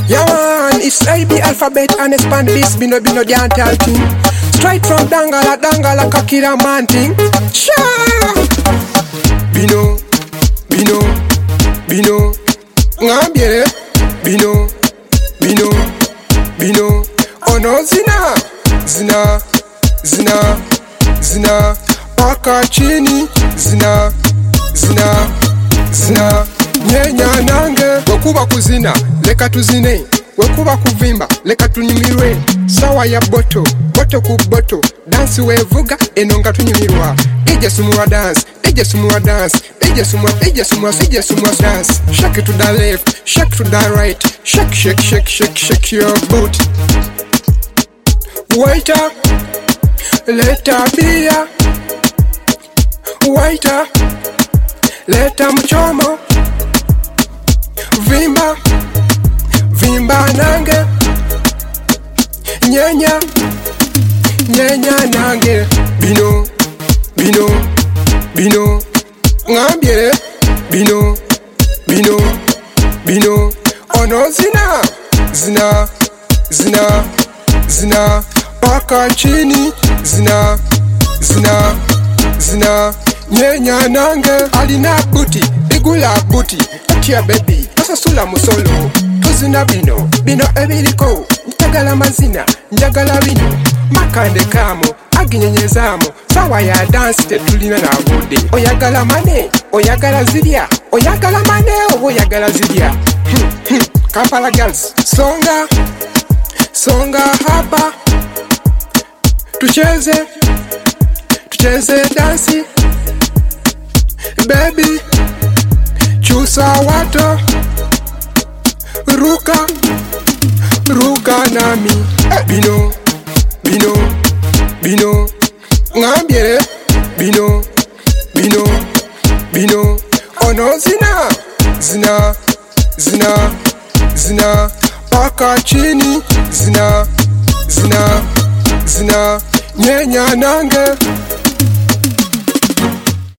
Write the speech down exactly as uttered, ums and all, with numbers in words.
Yeah man, it's I B alphabet and expand this bino bino jantal thing. Straight from Dangala Dangala Kakira man thing. Sha Bino Bino Bino Ngambie Bino Bino Bino Ono zina Zina Zina Zina Paka chini Zina Zina Zina Nyenya nange Wekuba kuzina Leka tuzine Wekuba kuvimba Leka tunyumirwe Sawa ya boto Boto ku boto Dance wevuga Enonga tunyumirwa Ije sumuwa dance Ije sumuwa dance Ije sumuwa Ije sumuwa Ije sumuwa dance Shake it to the left Shake to the right Shake shake shake shake shake your boot Waiter Leta bia Waiter Leta mchomo Vimba Vimba nange Nyenya Nyenya nange Bino Bino Bino Ngambie Bino Bino Bino Ono zina Zina Zina Zina Paka chini Zina Zina Zina Nyenya nange Alina buti Igula buti Atia baby Asasula musolo Tuzina bino Bino ebiliko Njagala mazina Njagala bino Makande kamo Aginyenyezamu Sawa ya dance tetulina na bude Oyagala mane Oyagala zidia Oyagala mane Oyagala zidia hmm, hmm. Kampala girls Songa Songa hapa Tucheze Tucheze dansi Baby Chusa wato Ruka Ruka nami Bino Bino Bino Ngambie Bino Bino Bino Ono zina Zina Zina Zina Paka chini Zina Zina Zina Nyenya nange